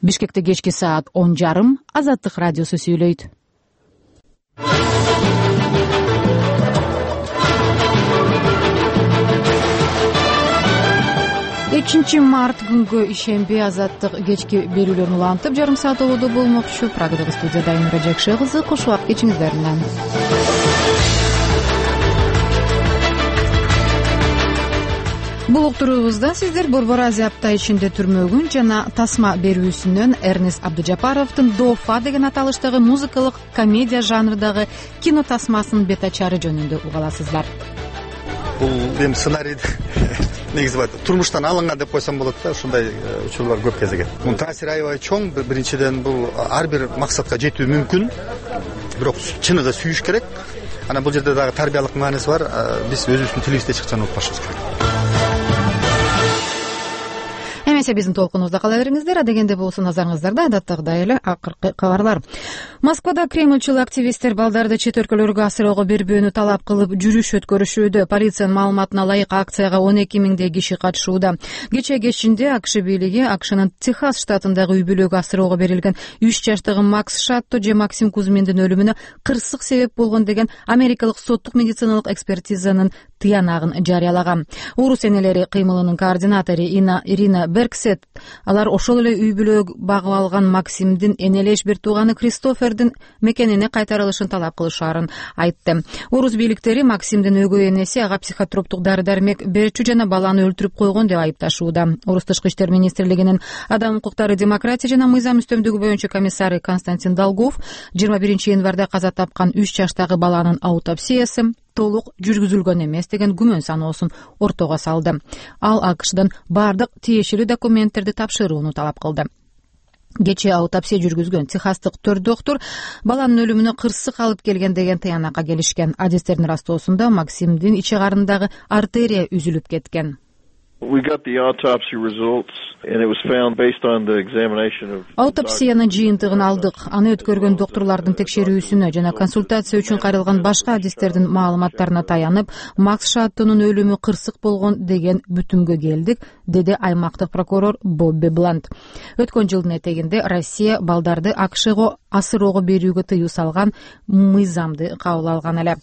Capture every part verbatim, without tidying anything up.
Бишкекте кечки саат он жарым Азаттык радиосу сүйлөйт. экинчи март күнгө ишемби Азаттык кечки берүүлөрүн улантып жарым саат олодо болмокчу. Прагадагы студияда Айнура Жакшы кызы, кош убакыт кечиңиздер менен. Бул уктуруубузда сиздер Борбор Азия апта ичинде түрмөгүн жана тасма берүүсүнөн Эрнест Абдыжапаровдун Доофа деген аталыштагы музыкалык комедия жанрындагы кино тасмасынын бет ачары жөнүндө уга аласыздар. Бул эми сценарий негизи бар. Турмуштан алынган деп койсом болот да, ушундай учурлар көп кезеге. Мунун таасири аябай чоң. Биринчиден бул ар бир максатка жетүү мүмкүн, бирок чыныгы сүйүш керек. Анан бул жерде дагы тарбиялык мааниси бар. Биз өзүбүздүн тилибизде чыкканын унутпашыбыз керек. Эмесе биздин толкунубузда кала бериңиздер. Адегенде болсо назарыңыздарда адаттагыдай эле акыркы кабарлар. Москвада Кремльчил активисттер балдарды чет өлкөлөргө асыроого бербөөнү талап кылып жүрүш өткөрүшүүдө. Полициянын маалыматына ылайык акцияга он эки миңдей киши катышууда. Кечээ кечинде АКШ бийлиги АКШнын Техас штатындагы үй бүлөгө асыроого берилген үч жаштагы Макс Шатто же Максим Кузьминдин өлүмүнө кырсык себеп болгон деген америкалык соттук медициналык экспертизанын тыянагын жарыялаган. Урус энелери кыймылынын координатору Ирина Берксет алар ошол эле үй бүлө багып алган Максимдин энелеш бир тууганы Кристофердин мекенине кайтарылышын талап кылышаарын айтты. Урус бийликтери Максимдин өгөй энеси ага психотроптук дары-дармек берчү жана баланы өлтүрүп койгон деп айыпташууда. Урус тышкы иштер министрлигинин адам укуктары, демократия жана мыйзам үстөмдүгү боюнча комиссары Константин Долгов жыйырма биринчи январда каза тапкан үч жаштагы баланын аутопсиясы толук жүргүзүлгөн эмес деген күмөн саноосун ортого салды. Ал АКШдан бардык тиешелүү документтерди тапшырууну талап кылды. Кечээ аутопсия жүргүзгөн техастык төрт доктор баланын өлүмүнө кырсык алып келген деген таянакка келишкен. Адистердин растоосунда Максимдин ичи карынындагы артерия үзүлүп кеткен. We got the autopsy results and it was found based on the examination of Аутопсиянын жыйынтыгын алдык. Аны өткөргөн доктурлардын текшерүүсүнө жана консультация үчүн кайрылган башка адистердин маалыматтарына таянып, Макс Шаттонун өлүмү кырсык болгон деген бүтүмгө келдик, деди аймактык прокурор Бобби Блант. Өткөн жылдын этегинде Россия балдарды АКШго асыроого берүүгө тыюу салган мыйзамды кабыл алган эле.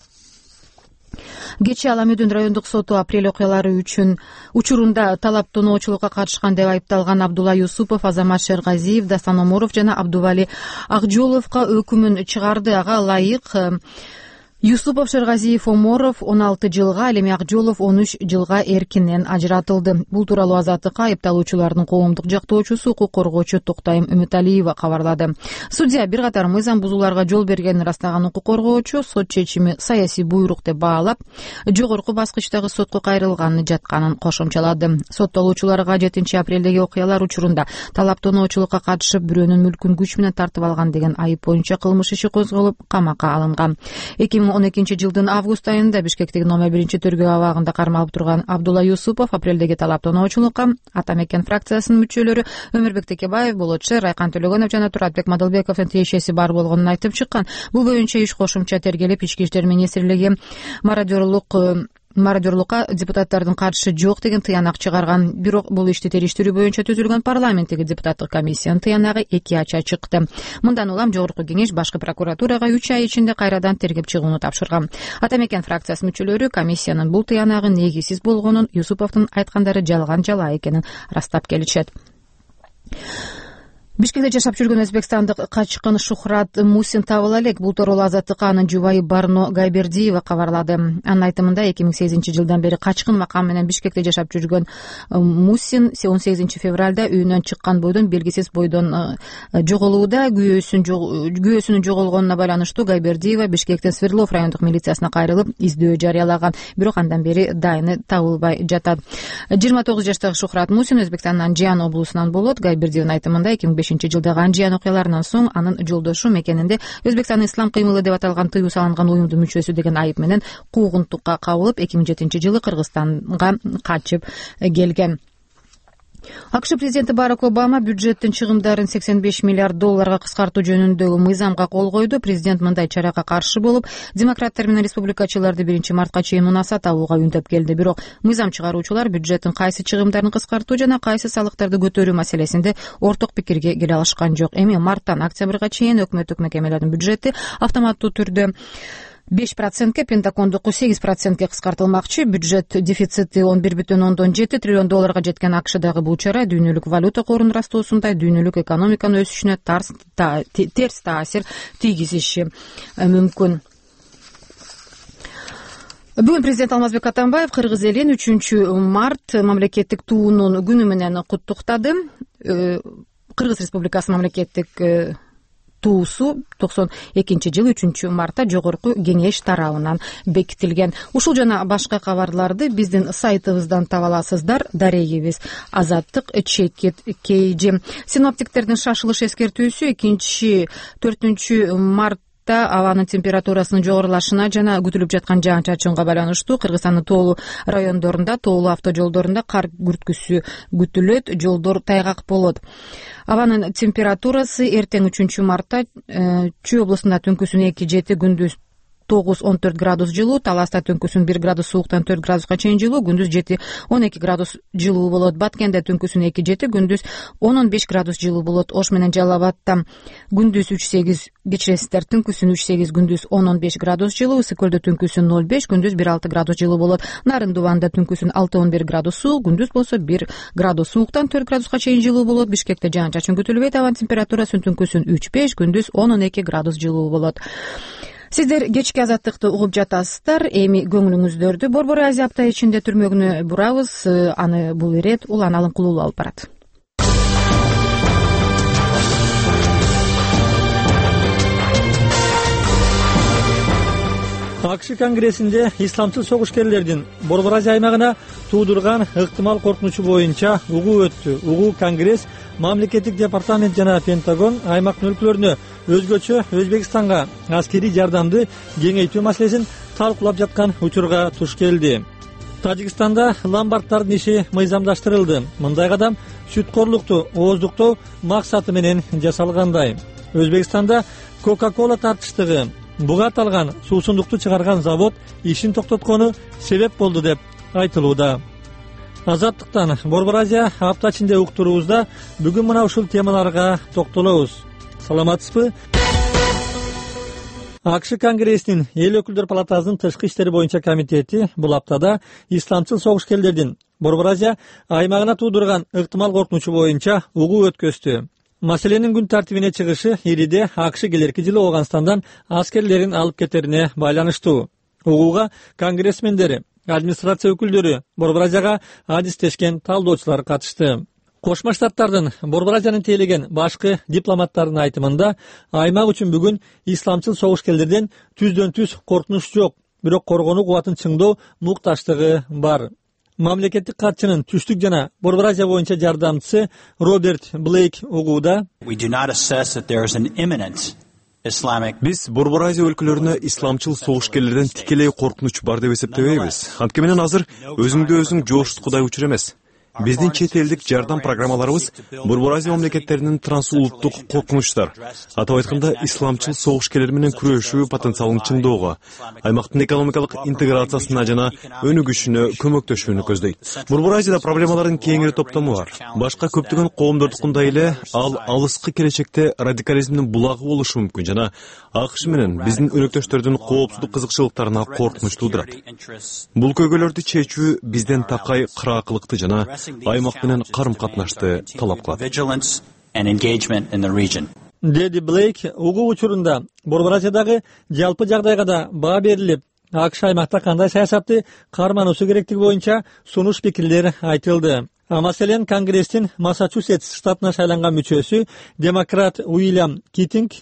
Кечээ Аламүдүн райондук соту апрель окуялары үчүн учурунда талаптоочулукка катышкан деп айыпталган Абдулла Юсупов, Азамат Шергазиев, Дастан Оморов жана Абдували Акжоловго өкүмүн чыгарды. Ага ылайык Юсупов, Шергазиев, Оморов он алты жылга, ал эми Акжолов он үч жылга эркинен ажыратылды. Бул тууралуу Азаттыкка айыпталуучулардын коомдук жактоочусу, укук коргоочу Токтайым Үмүталиева кабарлады. Судья бир катар мыйзам бузууларга жол бергенин ырастаган укук коргоочу сот чечими саясий буйрук деп баалап, жогорку баскычтагы сотко кайрылганын жатканын кошумчалады. Соттолуучуларга жетинчи апрелдеги окуялар учурунда талаптоочулукка катышып бирөөнүн мүлкүн күч менен тартып алган деген айып боюнча кылмыш иши козголуп, камакка алынган. эки миң он экинчи жылдын август айында Бишкектеги номер биринчи тергөө абагында кармалып турган Абдулла Юсупов апрелдеги талаптоочулукка Ата Мекен фракциясынын мүчөлөрү Өмүрбек Текебаев, Болотчу, Райкан Төлөгөнов жана Туратбек Мадылбековдун тиешеси бар болгонун айтып чыккан. Бул боюнча иш кошумча тергелеп, Ички иштер министрлиги мародерлук мародерлукка депутаттардын катышы жок деген тыянак чыгарган. Бирок бул ишти териштирүү боюнча түзүлгөн парламенттеги депутаттык комиссиянын тыянагы эки ача чыкты. Мындан улам жогорку кеңеш башкы прокуратурага үч ай ичинде кайрадан тергеп чыгууну тапшырган. Ата Мекен фракциясынын мүчөлөрү комиссиянын бул тыянагы негизсиз болгонун, Юсуповдун айткандары жалган жала экенин ырастап келишет. Бишкекте жашап жүргөн өзбекстандык качкын Шухрат Мусин табыла элек. Бул тууралуу Азаттыкка анын жубайы Барно Гайбердиева кабарлады. Анын айтымында эки миң сегизинчи жылдан бери качкын макам менен Бишкекте жашап жүргөн Мусин он сегизинчи февралда үйүнөн чыккан бойдон белгисиз бойдон жоголууда. Күйөөсүнүн жоголгонуна байланыштуу Гайбердиева Бишкектин Свердлов райондук милициясына кайрылып, издөө жарыялаган. Бирок андан бери дайыны табылбай жатат. жыйырма тогуз жаштагы Шухрат Мусин Өзбекстандын Анжиан облусунан болот. Гайбердиеванын айтымында эки миң бешинчи жылдагы Анжиан окуяларынан соң анын жолдошу мекенинде Өзбекстандын ислам кыймылы деп аталган тыюу салынган уюмдун мүчөсү деген айып менен куугунтукка кабылып, эки миң жетинчи жылы Кыргызстанга качып келген. АКШ президенти Барак Обама бюджеттин чыгымдарын сексен беш миллиард долларга кыскартуу жөнүндөгү мыйзамга кол койду. Президент мындай чарага каршы болуп, демократтар менен республикачыларды биринчи мартка чейин унаса табууга үндөп келди. Бирок мыйзам чыгаруучулар бюджеттин кайсы чыгымдарын кыскартуу жана кайсы салыктарды көтөрүү маселесинде орток пикирге келе алышкан жок. Эми марттан октябрга чейин өкмөттүк мекемелердин бюджети автоматтуу түрдө беш процентке, Пентагондуку сегиз процентке кыскартылмакчы. Бюджет дефицити он бир бүтүн ондон жети триллион долларга жеткен АКШдагы бул чара дүйнөлүк валюта корунун растоосундай дүйнөлүк экономиканын өсүшүнө терс таасир тийгизиши мүмкүн. Бүгүн президент Алмазбек Атамбаев кыргыз элин үчүнчү март мамлекеттик туунун күнү менен куттуктады. Кыргыз Республикасы мамлекеттик туусу токсон экинчи жылы үчүнчү мартта жогорку кеңеш тарабынан бекитилген. Ушул жана башка кабарларды биздин сайтыбыздан таба аласыздар. Дарегибиз Азаттык чекит кейжи. Синоптиктердин шашылыш эскертүүсү экинчи төртүнчү март абанын температурасынын жогорулашына жана күтүлүп жаткан жаан-чачынга байланыштуу Кыргызстандын тоолуу райондорунда, тоолуу автожолдорунда кар күрткүсү күтүлөт, жолдор тайгак болот. Абанын температурасы эртең үчүнчү мартта Чүй облусунда түнкүсүн эки жети, күндүз тогуз он төрт градус жылуу, Таласта түнкүсүн бир градус сууктан төрт градуска чейин жылуу, күндүз жети он эки градус жылуу болот. Баткенде түнкүсүн эки жети, күндүз он он беш градус жылуу болот. Ош менен Жалал Абадта күндүз үч сегиз, кечиресиздер, түнкүсүн үч сегиз, күндүз он он беш градус жылуу, Ысык көлдө түнкүсүн ноль беш, күндүз бир алты градус жылуу болот. Нарын Дубанда түнкүсүн алты он бир градус суук, күндүз болсо бир градус сууктан төрт градуска чейин жылуу болот. Бишкекте жаан-чачын күтүлбөйт, абанын температурасы түнкүсүн үч беш, күндүз он он эки градус жылуу болот. Сиздер кечки азаттыкты угуп жатасыздар. Эми көңүлүңүздөрдү Борбор Азия апта ичинде түрмөгүнө бурабыз. Аны бул ирет Улан Алынкулуу алып барат. АКШ Конгрессинде исламчыл согушкерлердин Борбор Азия аймагына туудурган ыктымал коркунучу боюнча угуу өттү. Угуу Конгресс, мамлекеттик департамент жана Пентагон аймактын өлкөлөрүнө өзгөчө Өзбекстанга аскерий жардамды кеңейтүү маселесин талкуулап жаткан учурга туш келди. Тажикстанда ломбарддардын иши мыйзамдаштырылды. Мындай кадам сүткорлукту ооздуктоо максаты менен жасалгандай. Өзбекстанда Coca-Cola тартыштыгы буга аталган суусундукту чыгарган завод ишин токтоткону себеп болду деп айтылууда. Азаттыктан Борбор Азия апта ичинде уктуруубузда бүгүн мына ушул темаларга токтолобуз. Саламатсызбы? АКШ Конгрессинин Эл өкүлдөр палатасынын тышкы иштери боюнча комитети бул аптада исламчыл согушкерлердин Борбор Азия аймагына туудурган ыктымал коркунучу боюнча угуу өткөздү. Маселенин күн тартибине чыгышы ириде АКШ келерки жылы Ооганстандан аскерлерин алып кетерине байланыштуу. Угууга конгрессмендери, администрация өкүлдөрү, Борбор Азияга адистешкен талдоочулар катышты. Кошмо Штаттардын Борбор Азияны тейлеген башкы дипломаттардын айтымында аймак үчүн бүгүн исламчыл согушкерлерден түздөн түз коркунуч жок, бирок коргонуу кубатын чыңдоо мукташтыгы бар. Мамлекеттик катчынын түштүк жана Борбор Азия боюнча жардамчысы Роберт Блейк угууда Биз Борбор Азия өлкөлөрүнө исламчыл согушкерлерден тикелей коркунуч бар деп эсептебейбиз. Анткени менен азыр өзүңдү өзүң жооштуткудай учур эмес. Биздин чет элдик жардам программаларыбыз Борбор Азия мамлекеттеринин трансулуттук коркунучтар, атап айтканда исламчыл согушкерлер менен күрөшүү потенциалын чыңдоого, аймактын экономикалык интеграциясына жана өнүгүшүнө көмөктөшүүнү көздөйт. Борбор Азияда проблемалардын кеңири топтому бар. Башка көптөгөн коомдордукундай эле ал алыскы келечекте радикализмдин булагы болушу мүмкүн жана АКШ менен биздин өнөктөштөрдүн коопсуздук кызыкчылыктарына коркунуч туудурат. Бул көйгөйлөрдү чечүү бизден такай кыраакылыкты жана аймак менен карым-катнашты талап кылат. Деди Блейк угуу учурунда Борбор Азиядагы жалпы жагдайга да баа берилип, АКШ аймакта кандай саясатты кармануусу керектиги боюнча сунуш пикирлер айтылды. Маселен, Конгресстин Массачусетс штатына шайланган мүчөсү демократ Уильям Китинг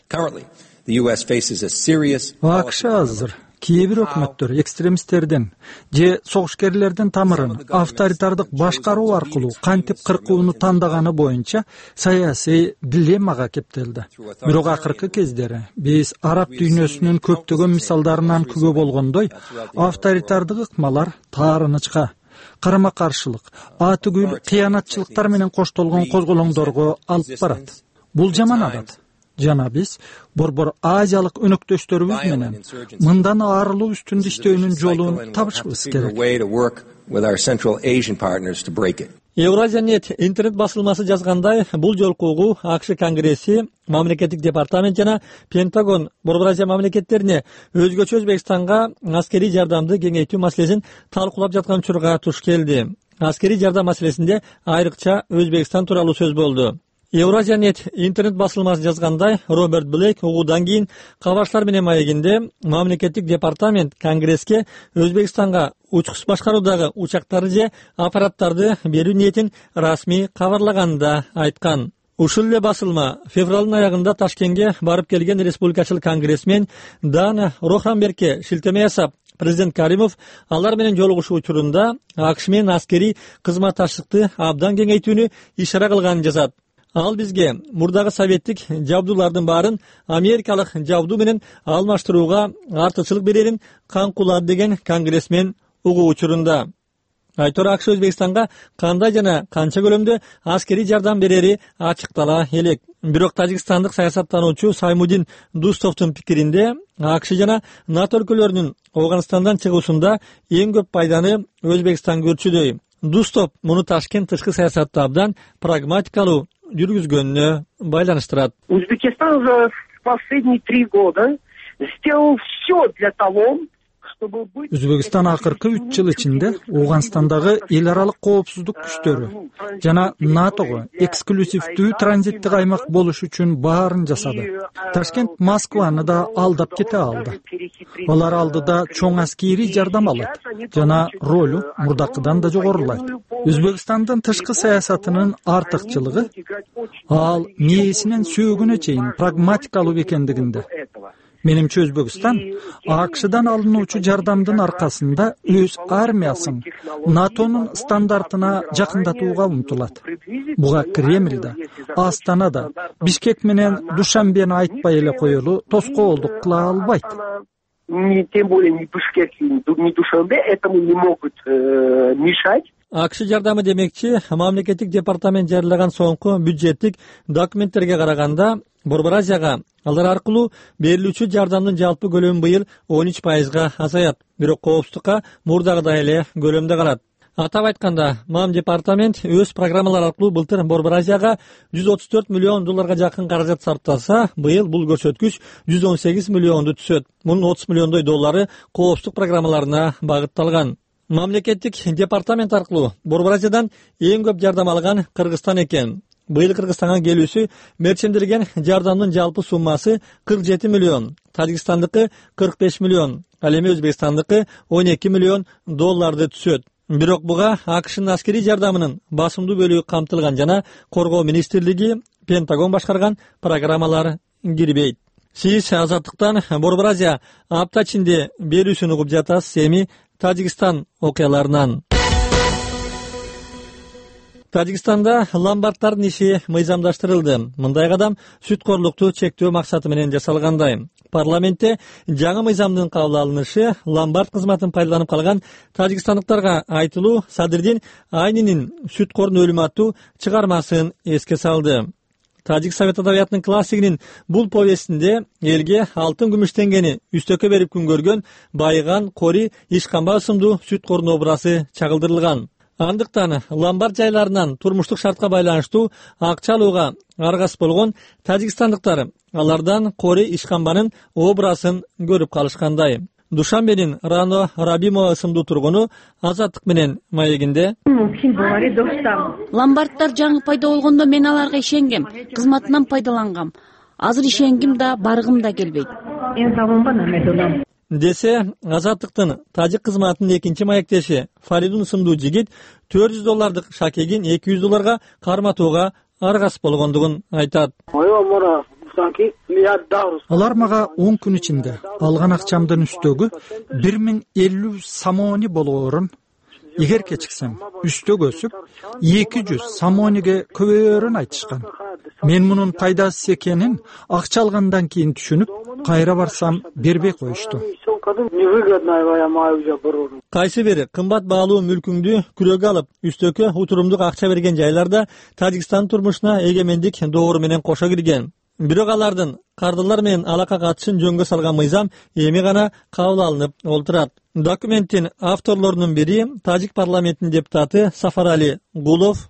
АКШ азыр кээ бир өкмөттөр экстремисттердин же согушкерлердин тамырын авторитардык башкаруу аркылуу кантип кыркууну тандаганы боюнча саясий дилеммага кептелди. Бирок акыркы кездери биз араб дүйнөсүнүн көптөгөн мисалдарынан күбө болгондой, авторитардык ыкмалар таарынычка, карама каршылык, атүгүл кыянатчылыктар менен коштолгон козголоңдорго алып барат. Бул жаман адат. Жана биз борбор азиялык өнөктөштөрүбүз менен мындан арылуу үстүндө иштөөнүн жолун табышыбыз керек. Евразия.нет интернет басылмасы жазгандай, бул жолку угуу АКШ Конгресси, мамлекеттик департамент жана Пентагон Борбор Азия мамлекеттерине өзгөчө Өзбекстанга аскерий жардамды кеңейтүү маселесин талкуулап жаткан учурга туш келди. Аскерий жардам маселесинде айрыкча Өзбекстан тууралуу сөз болду. Евразия.нет интернет басылмасы жазгандай, Роберт Блейк угуудан кийин кабарчылар менен маегинде мамлекеттик департамент Конгресске Өзбекстанга учкуч башкаруудагы учактарды же аппараттарды берүү ниетин расмий кабарлаганын айткан. Ушул эле басылма февралдын аягында Ташкентке барып келген республикачыл конгрессмен Дана Роханбергке шилтеме жасап, президент Каримов алар менен жолугушуу учурунда АКШ менен аскерий кызматташтыкты абдан кеңейтүүнү ишара кылганын жазат. Ал бизге мурдагы советтик жабдуулардын баарын америкалык жабдуу менен алмаштырууга артыкчылык берерин каңкулады деген конгрессмен угуу учурунда. Айтор АКШ Өзбекстанга кандай жана канча көлөмдө аскерий жардам берери ачыктала элек. Бирок тажикстандык саясаттануучу Саймудин Дустовдун пикиринде АКШ жана НАТО өлкөлөрүнүн Афганистандан чыгуусунда эң көп пайданы Өзбекстан көрчүдөй. Дустов муну Ташкент тышкы саясатты абдан прагматикалуу жүргүзгөнүнө байланыштырат. Узбекистан за последние три года сделал все для того, чтобы быть... Өзбекстан акыркы үч жыл ичинде Афганистандагы эл аралык коопсуздук күчтөрү жана НАТОго эксклюзивдүү транзиттик аймак болуш үчүн баарын жасады. Ташкент Москваны да алдап кете алды. Алар алдыда чоң аскерий жардам алат жана ролу мурдакыдан да жогорулайт. Өзбекстандын тышкы саясатынын артыкчылыгы ал мээсинен сөөгүнө чейин прагматикалуу экендигинде. Менимче Өзбекстан АКШдан алынуучу жардамдын аркасында өз армиясын НАТОнун стандартына жакындатууга умтулат. Буга Кремль да, Астана да, Бишкек менен Душанбени айтпай эле коелу тоскоолдук кыла албайт. Тем более ни Бишкек, ни Душанбе этому не могут мешать. АКШ жардамы демекчи, мамлекеттик департамент жарыяган соңку бюджеттик документтерге караганда Борбор Азияга алар аркылуу берилүүчү жардамдын жалпы көлөмү быйыл он үч пайызга азаят, бирок коопсуздукка мурдагыдай эле көлөмдө калат. Атап айтканда, мам департамент өз программалар аркылуу былтыр Борбор Азияга жүз отуз төрт миллион долларга жакын каражат сарптаса, быйыл бул көрсөткүч жүз он сегиз миллионду түзөт. Мунун отуз миллиондой доллары коопсуздук программаларына багытталган. Мамлекеттик департамент аркылуу Борбор Азиядан эң көп жардам алган Кыргызстан экен. Быйыл Кыргызстанга келүүсү мерчемдирген жардамдын жалпы суммасы кырк жети миллион, Тажикстандыкы кырк беш миллион, ал эми Өзбекстандыкы он эки миллион долларды түзөт. Бирок буга АКШнын аскерий жардамынын басымдуу бөлүгү камтылган жана Коргоо министрлиги, Пентагон башкарган программалар кирбейт. Сиз Азаттыктан Борбор Азия апта ичинде берүүсүн угуп жатасыз. Эми Тажикстан окуяларынан. Тажикстанда ломбардтардын иши мыйзамдаштырылды. Мындай кадам сүткорлукту чектөө максаты менен жасалгандай. Парламентте жаңы мыйзамдын кабыл алынышы ломбард кызматын пайдаланып калган тажикстандыктарга айтылуу Садырдин Айнинин сүткордун өлүмү аттуу чыгармасын эске салды. Тажик совет адабиятынын классигинин бул повестинде элге алтын күмүш теңгени үстөккө берип күн көргөн Байыган Кори Ишканба ысымдуу сүткордун образы чагылдырылган. Андыктан ломбард жайларынан турмуштук шартка байланыштуу акча алууга аргасыз болгон тажикстандыктар алардан Кори Ишканбанын образын көрүп калышкандай. Душанбенин Рано Рабимова ысымдуу тургуну Азаттык менен маегинде: ломбардтар жаңы пайда болгондо мен аларга ишенгем, кызматынан пайдалангам. Азыр ишенгим да, баргым да келбейт. Десе, Азаттыктын тажик кызматынын экинчи маектеши Фаридун ысымдуу жигит төрт жүз доллардык шакегин эки жүз долларга карматууга аргасыз болгондугун айтат. Алар мага он күн ичинде алган акчамдын үстөгү бир миң элүү самони болоорун, эгер кечиксем үстөк өсүп эки жүз самониге көбөйөрүн айтышкан. Мен мунун пайдасыз экенин акча алгандан кийин түшүнүп, кайра барсам бербей коюшту. застройканы невыгодно аябай уже бұрын. Кайсы бир кымбат баалуу мүлкүңдү күлөөгө алып, үстөккө утурумдук акча берген жайларда Тажикстан турмушуна эгемендик доору менен кошо кирген. Бирок алардын кардылар менен алака катышын жөнгө салган мыйзам эми гана кабыл алынып олтурат. Документтин авторлорунун бири Тажик парламентинин депутаты Сафарали Гулов.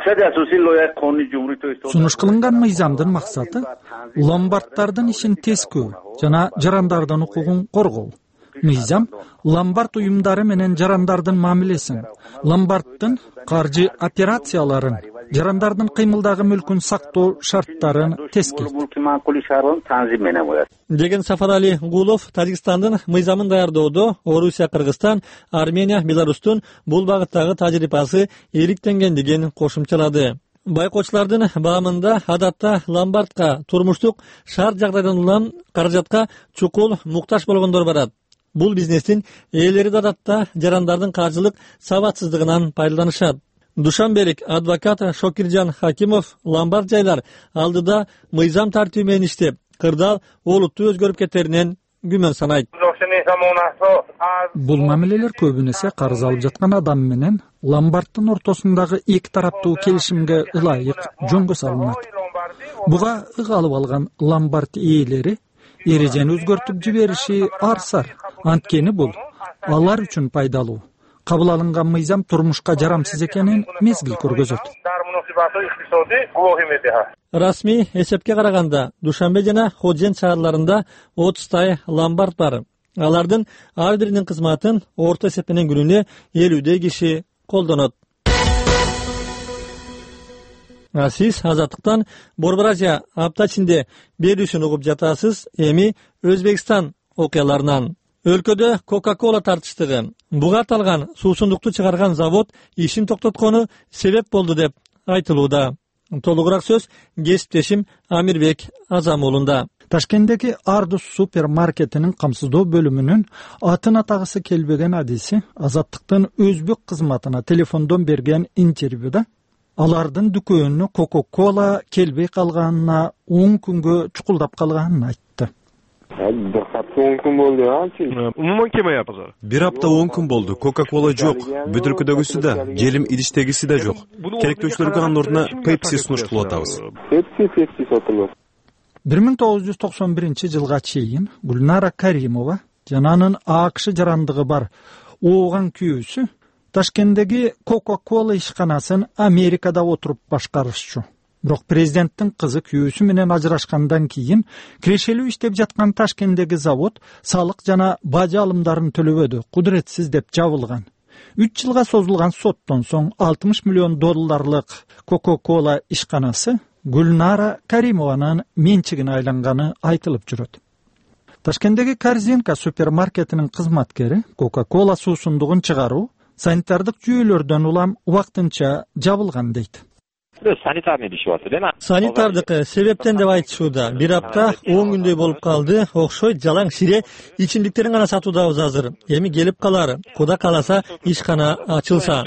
Сунуш кылынган мыйзамдын максаты ломбарддардын ишин тескөө жана жарандардын укугун коргоо. Мыйзам ломбард уюмдары менен жарандардын мамилесин, ломбарддын каржы операцияларын, жарандардын кыймылдагы мүлкүн сактоо шарттарын тескейт деген Сафарали Гулов Тажикстандын мыйзамын даярдоодо Орусия, Кыргызстан, Армения, Беларустун бул багыттагы тажрыйбасы ийриктенгендигин кошумчалады. Байкоочулардын баамында адатта ломбардка турмуштук шарт жагдайдан улам каражатка чукул муктаж болгондор барат. Бул бизнестин ээлери да адатта жарандардын каржылык сабатсыздыгынан пайдаланышат. Душанбелик адвокат Шокиржан Хакимов ломбард жайлар алдыда мыйзам тартиби менен иштеп, кырдаал олуттуу өзгөрүп кетеринен күмөн санайт. Бул мамилелер көбүнесе карыз алып жаткан адам менен ломбарддын ортосундагы эки тараптуу келишимге ылайык жөнгө салынат. Буга ык алып алган ломбард ээлери эрежени өзгөртүп жибериши арсар. Анткени бул алар үчүн пайдалуу. Кабыл алынган мыйзам турмушка жарамсыз экенин мезгил көргөзөт. Расмий эсепке караганда Душанбе жана Ходжент шаарларында отуздай ломбард бар. Алардын ар биринин кызматын орто эсепенен күнүнө элүүдөй киши колдонот. Сиз Азаттыктан Борбор Азия апта ичинде берүүсүн угуп жатасыз. Эми Өзбекстан окуяларынан. Өлкөдө Coca-Cola тартыштыгы. Буга аталган суусундукту чыгарган завод ишин токтоткону себеп болду деп айтылууда. Толугураак сөз кесиптешим Амирбек Азамуулунда. Ташкенттеги Ардус супермаркетинин камсыздоо бөлүмүнүн атын атагысы келбеген адиси Азаттыктын өзбек кызматына телефондон берген интервьюда алардын дүкөнүнө Coca-Cola келбей калганына он күнгө чукулдап калганын айтты. Бир апта он күн болду. Coca-Cola жок. Бүт өлкөдөгүсү да, желим идиштегиси да жок. Керектөөчүлөргө анын ордуна Pepsi сунуш кылып атабыз. бир миң тогуз жүз токсон биринчи жылга чейин Гүлнара Каримова жана анын АКШ жарандыгы бар ооган күйөөсү Ташкенттеги Coca-Cola ишканасын Америкада отуруп башкарышчу. Бирок президенттин кызы күйөөсү менен ажырашкандан кийин кирешелүү иштеп жаткан Ташкенттеги завод салык жана бажы алымдарын төлөбөдү, кудуретсиз деп жабылган. үч жылга созулган соттон соң алтымыш миллион долларлык Coca-Cola ишканасы Гүлнара Каримованын менчигине айланганы айтылып жүрөт. Ташкенттеги Корзинка супермаркетинин кызматкери Coca-Cola суусундугун чыгаруу санитардык жүйөлөрдөн улам убактынча жабылган дейт. Санитардык себептен деп айтышууда. Бир апта он күндөй болуп калды. Окшойт жалаң шире ичимдиктерин гана сатуудабыз азыр. Эми келип калар. Куда каласа ишкана ачылса.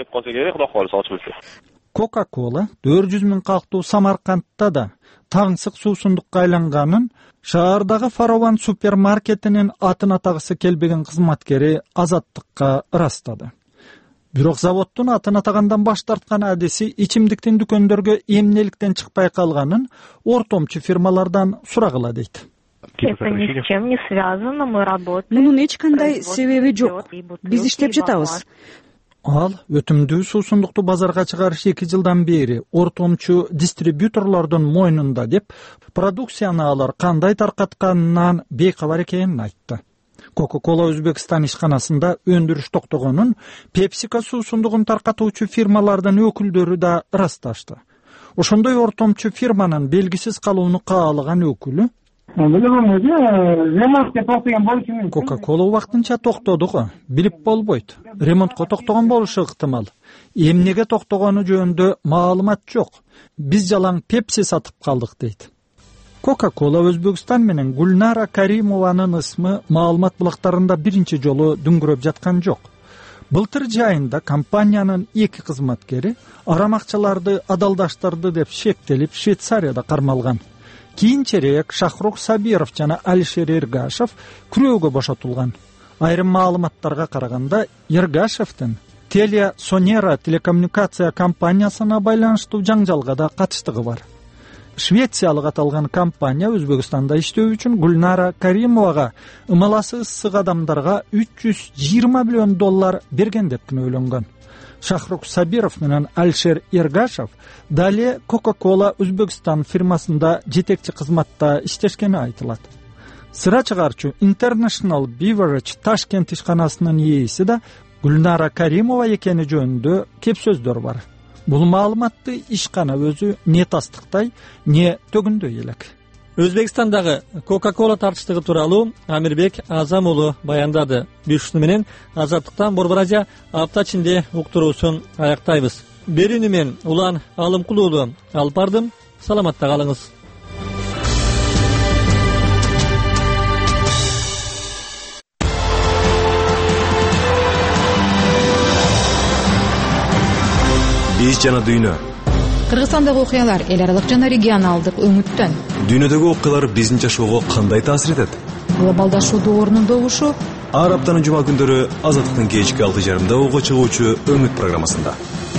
Coca-Cola төрт жүз миң калктуу Самаркандта да таңсык суусундукка айланганын шаардагы Фарован супермаркетинин атын атагысы келбеген кызматкери Азаттыкка ырастады. Бирок заводдун атын атагандан баш тарткан адиси ичимдиктин дүкөндөргө эмнеликтен чыкпай калганын ортомчу фирмалардан сурагыла дейт. Мунун эч кандай себеби жок. Биз иштеп жатабыз. Ал өтүмдүү суусундукту базарга чыгарыш эки жылдан бери ортомчу дистрибьюторлордун мойнунда деп продукцияны алар кандай таркатканынан бейкабар экенин айтты. Coca-Cola Өзбекстан ишканасында өндүрүш токтогонун PepsiCo суусундугун таркатуучу фирмалардын өкүлдөрү да ырасташты. Ошондой ортомчу фирманын белгисиз калууну каалаган өкүлү Coca-Cola убактынча токтоду го, билип болбойт. Ремонтко токтогон болушу ыктымал. Эмнеге токтогону жөнүндө маалымат жок. Биз жалаң Pepsi сатып калдык дейт. Coca-Cola Өзбекстан менен Гүлнара Каримованын ысмы маалымат булактарында биринчи жолу дүңгүрөп жаткан жок. Былтыр жайында компаниянын эки кызматкери арамакчыларды адалдаштырды деп шектелип Швейцарияда кармалган. Кийинчерээк Шахрух Сабиров жана Алишер Эргашев күрөөгө бошотулган. Айрым маалыматтарга караганда Ергашевдин Telia Sonera телекоммуникация компаниясына байланыштуу жаңжалга да катыштыгы бар. Швециялык аталган компания Өзбекстанда иштөө үчүн Гүлнара Каримовага ымаласы ысык адамдарга үч жүз жыйырма миллион доллар берген деп күнөөлөнгөн. Шахрук Сабиров менен Алишер Ергашев дале Coca-Cola Өзбекстан фирмасында жетекчи кызматта иштешкени айтылат. Сыра чыгарчу International Beverage Ташкент ишканасынын ээси да Гүлнара Каримова экени жөнүндө кеп сөздөр бар. Бул маалыматты ишкана өзү не тастыктай, не төгүндөй элек. Өзбекстандагы Coca-Cola тартыштыгы тууралуу Амирбек Азам уулу баяндады. Биз ушуну менен Азаттыктан Борбор Азия апта ичинде уктуруусун аяктайбыз. Берүүнү мен Улан Алымкул уулу алып бардым. Саламатта калыңыз. Биз жана дүйнө. Кыргызстандагы окуялар эл аралык жана регионалдык өңүттөн. Дүйнөдөгү окуялар биздин жашоого кандай таасир этет? Глобалдашуудун орнундогушу ар аптанын жума күндөрү Азаттыктын кечки алты жарымда ого чыгуучу Өңүт программасында.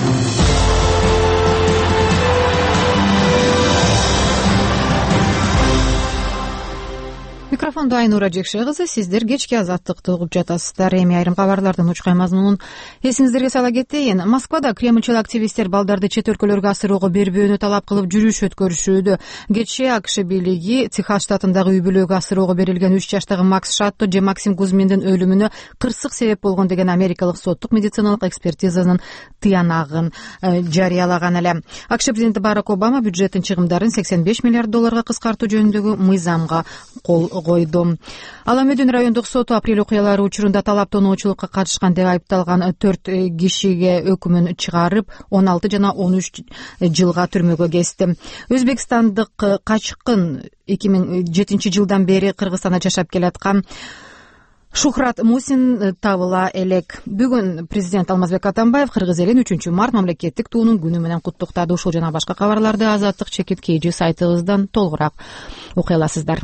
Микрофондо Айнура Жекше кызы, сиздер кечки Азаттыкты угуп жатасыздар. Эми айрым кабарлардын учкай мазмунун эсиңиздерге сала кетейин. Москвада Кремльчил активисттер балдарды чет өлкөлөргө асыроого бербөөнү талап кылып жүрүш өткөрүшүүдө. Кечээ АКШ бийлиги Техас штатындагы үй бүлөгө асыроого берилген үч жаштагы Макс Шатто же Максим Гузминдин өлүмүнө кырсык себеп болгон деген америкалык соттук медициналык экспертизанын тыянагын жарыялаган эле. АКШ президенти Барак Обама бюджеттин чыгымдарын сексен беш миллиард долларга кыскартуу жөнүндөгү мыйзамга кол койду. Аламөдүн райондук соту апрель окуялары учурунда талап тоноочулукка катышкан деп айыпталган төрт кишиге өкүмүн чыгарып, он алты жана он үч жылга түрмөгө кести. Өзбекстандык качкын эки миң жетинчи жылдан бери Кыргызстанда жашап келаткан Шухрат Мусин табыла элек. Бүгүн президент Алмазбек Атамбаев кыргыз элин үчүнчү март мамлекеттик туунун күнү менен куттуктады. Ушул жана башка кабарларды Азаттык чекит кейжи сайтыбыздан толугураак окуй аласыздар.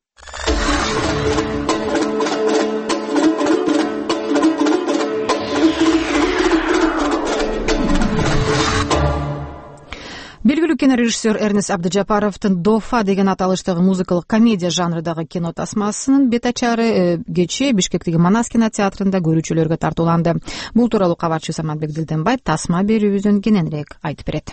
Белгилүү кинорежиссер Эрнест Абдыжапаровдун Дофа деген аталыштагы музыкалык комедия жанрындагы кино тасмасынын бетачары кечээ Бишкектеги Манас кинотеатрында көрүүчүлөргө тартууланды. Бул тууралуу кабарчы Саматбек Дилденбай тасма берүүбүздөн кененирээк айтып берет.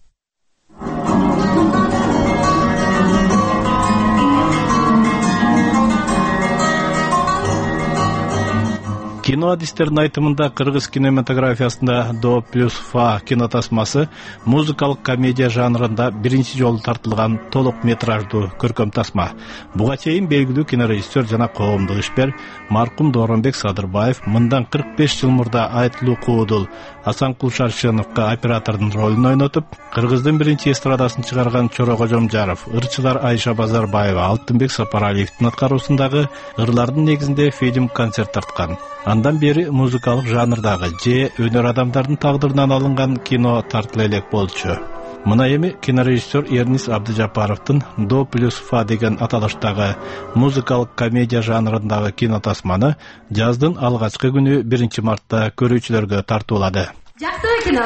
Кино адистердин айтымында кыргыз кинематографиясында До плюс Фа кинотасмасы музыкалык комедия жанрында биринчи жолу тартылган толук метраждуу көркөм тасма. Буга чейин белгилүү кинорежиссер жана коомдук ишмер маркум Дооронбек Садырбаев мындан кырк беш жыл мурда Айтылуу Куудул Асанкул Шаршеновго оператордун ролун ойнотуп, кыргыздын биринчи эстрадасын чыгарган Чоро Кожомжаров, ырчылар Айша Базарбаева, Алтынбек Сапаралиевдин аткаруусундагы ырлардын негизинде фильм концерт тарткан. Андан бери музыкалык жанрдагы же өнөр адамдардын тагдырынан алынган кино тартыла элек болчу. Мына эми кинорежиссер Эрнест Абдыжапаровдун До плюс Фа деген аталыштагы музыкалык комедия жанрындагы кино тасманы жаздын алгачкы күнү биринчи мартта көрүүчүлөргө тартуулады. Жакшы кино.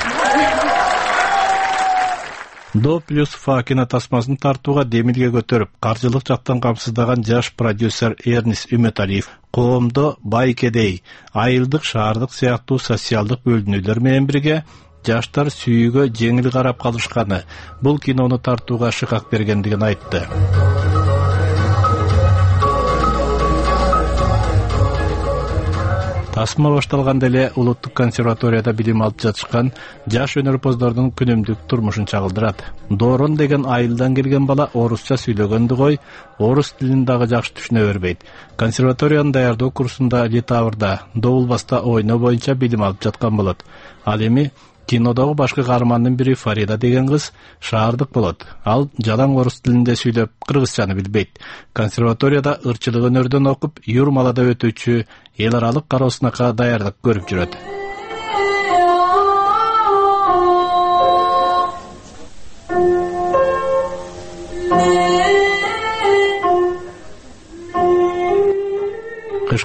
До плюс Фа кинотасмасын тартууга демилге көтөрүп, каржылык жактан камсыздаган жаш продюсер Эрнест Үмөталиев коомдо бай кедей, айылдык, шаардык сыяктуу социалдык бөлүнүүлөр менен бирге жаштар сүйүүгө жеңил карап калышканы бул кинону тартууга шыкак бергендигин айтты. Тасма башталганда эле улуттук консерваторияда билим алып жатышкан жаш өнөрпоздордун күнүмдүк турмушун чагылдырат. Доорон деген айылдан келген бала орусча сүйлөгөндү кой, орус тилин дагы жакшы түшүнө бербейт. Консерваториянын даярдоо курсунда Литаврда, Добулбаста ойноо боюнча билим алып жаткан болот. Ал эми кинодогу башкы каармандын бири Фарида деген кыз шаардык болот. Ал жалаң орус тилинде сүйлөп, кыргызчаны билбейт. Консерваторияда ырчылык өнөрдөн окуп, Юрмалада өтүүчү эл аралык кароосунакка даярдык көрүп жүрөт.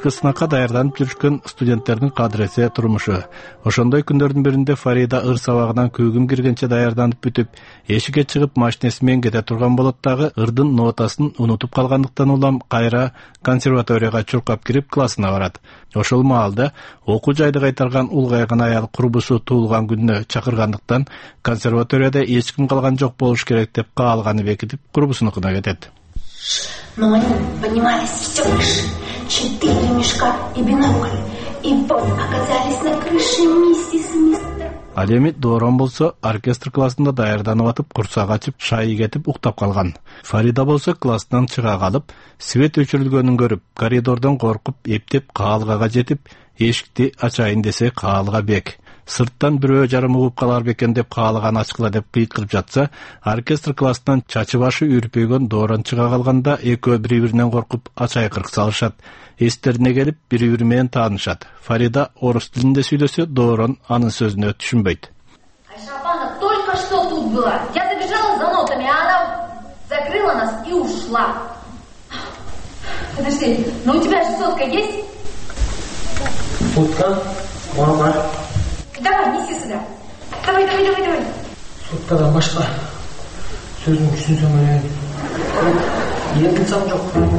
алгачкы сынакка даярданып жүрүшкөн студенттердин кадыресе турмушу. Ошондой күндөрдүн биринде Фарида ыр сабагынан көгүм киргенче даярданып бүтүп, эшикке чыгып машинеси менен кете турган болот дагы ырдын нотасын унутуп калгандыктан улам кайра консерваторияга чуркап кирип классына барат. Ошол маалда окуу жайды кайтарган улгайган аял курбусу туулган күнүнө чакыргандыктан консерваторияда эч ким калган жок болуш керек деп каалганы бекитип курбусунукуна кетет. Но они поднимались все выше. Четыре мешка и бинокль. И вот оказались на крыше миссис и мистер. Ал эми Доорон болсо оркестр классында даярданып атып, курсак ачып, шай кетип уктап калган. Фарида болсо класстан чыга калып, свет өчүрүлгөнүн көрүп, коридордон коркуп, эптеп каалгага жетип, эшикти ачайын десе каалга бек. Сырттан бирөө жарым угуп калар бекен деп каалаган ачкыла деп кыйткырып жатса, оркестр класстан чачы башы үрпөйгөн Доорон чыга калганда экөө бири-биринен коркуп ачайкырык салышат. Эстерине келип бири-бири менен таанышат. Фарида орус тилинде сүйлөсө, Доорон анын сөзүнө түшүнбөйт. Айшапана только что тут была. Я забежала за нотами, а она закрыла нас и ушла. Подожди, но у тебя же сотка есть? Сотка? Мама. Давай, неси сюда. Давай, давай, давай, давай. Соткадан башка сөзүн түшүнсөм эле. Эркинсам жок.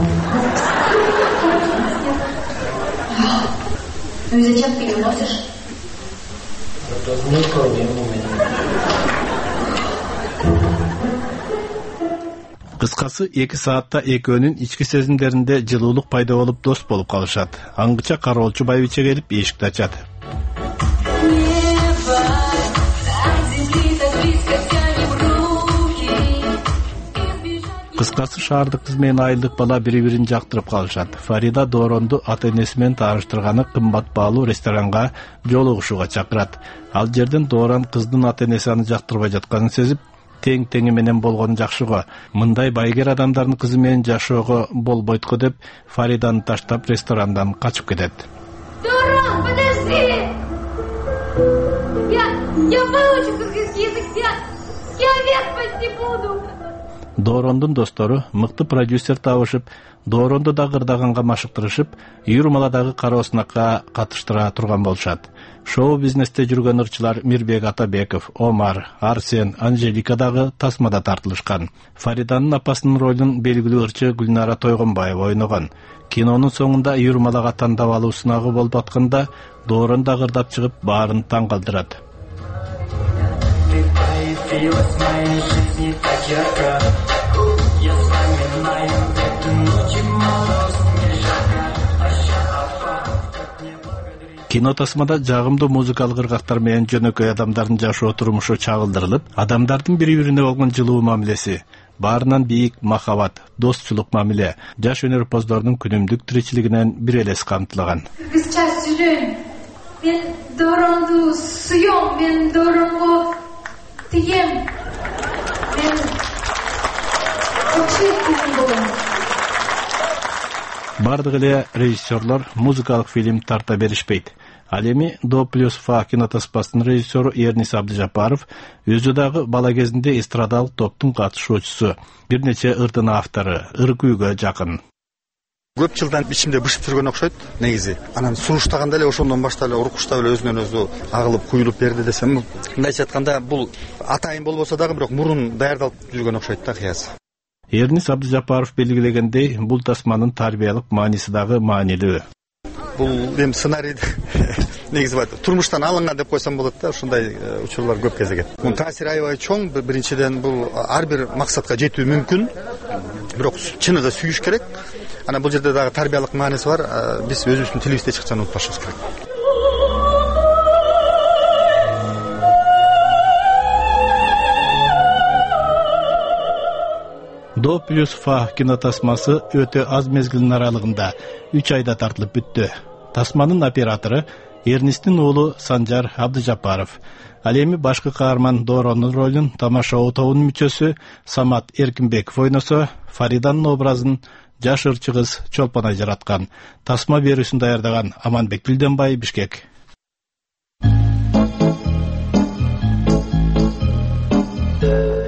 Ну и зачем ты ее носишь? Это не проблема у меня. Кыскасы эки саатта экөөнүн ички сезимдеринде жылуулук пайда болуп дос болуп калышат. Аңгыча кароолчу байбиче келип эшикти ачат. Кыскасы шаардык кыз менен айылдык бала бири-бирин жактырып калышат. Фарида Дооронду ата-энеси менен тааныштырганы кымбат баалуу ресторанга жолугушууга чакырат. Ал жерден Доорон кыздын ата-энеси аны жактырбай жатканын сезип, тең-теңи менен болгону жакшы го. Мындай байгер адамдардын кызы менен жашоого болбойт го деп Фариданы таштап ресторандан качып кетет. Доорон, подожди! Я, я выучу кыргызский язык, я, я век спасти буду. Доорондун достору мыкты продюсер табышып, Дооронду да кырдаганга машыктырышып, Юрмаладагы кароосунакка катыштыра турган болушат. Шоу бизнесте жүргөн ырчылар Мирбек Атабеков, Омар, Арсен, Анжелика дагы тасмада тартылышкан. Фариданын апасынын ролун белгилүү ырчы Гүлнара Тойгонбаева ойногон. Кинонун соңунда Юрмалага тандап алуу сынагы болуп атканда, Доорон да кырдап чыгып, баарын таң калтырат. Кино тасмада жагымдуу музыкалык ыргактар менен жөнөкөй адамдардын жашоо турмушу чагылдырылып, адамдардын бири-бирине болгон жылуу мамилеси, баарынан бийик махабат, достчулук мамиле, жаш өнөрпоздордун күнүмдүк тиричилигинен бир элес камтылган. Кызча жүрөм. Мен Дооронду суйом, мен Дооронго тием. Мен очень болом. Бардык эле режиссерлор музыкалык фильм тарта беришпейт. Ал эми До плюс Фа кинотаспасынын режиссеру Эрнис Абдыжапаров өзү дагы бала кезинде эстрадалык топтун катышуучусу, бир нече ырдын автору, ыр күйгө жакын. Көп жылдан ичимде бышып жүргөн окшойт негизи. Анан сунуштаганда эле ошондон баштап эле уркуштап эле өзүнөн өзү агылып куюлуп берди десем, мындайча айтканда бул атайын болбосо дагы бирок мурун даярдалып жүргөн окшойт да кыясы. Эрнис Абдыжапаров белгилегендей, бул тасманын тарбиялык мааниси дагы маанилүү. Бул эми сценарий негизи турмуштан алынган деп койсом болот да, ушундай учурлар көп кезигет. Мунун таасири аябай чоң. Биринчиден бул ар бир максатка жетүү мүмкүн, бирок чынында сүйүш керек. Анан бул жерде дагы тарбиялык мааниси бар. Биз өзүбүздүн тилибизди эч качан унутпашыбыз керек. До плюс Фа кинотасмасы өтө аз мезгилдин аралыгында үч айда тартылып бүттү. Тасманын оператору Эрнистин уулу Санжар Абдыжапаров. Ал эми башкы каарман Дооронун ролун тамашоо тобунун мүчөсү Самат Эркинбеков ойносо, Фариданын образын жаш ырчы кыз Чолпон ажыраткан. Тасма берүүсүн даярдаган Аманбек Билденбай, Бишкек.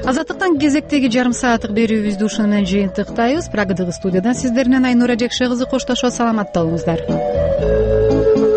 азаттыктан кезектеги жарым сааттык берүүбүздү ушуну менен жыйынтыктайбыз. Прагадагы студиядан сиздер менен Айнура Жекше кызы коштошот. Саламатта болуңуздар.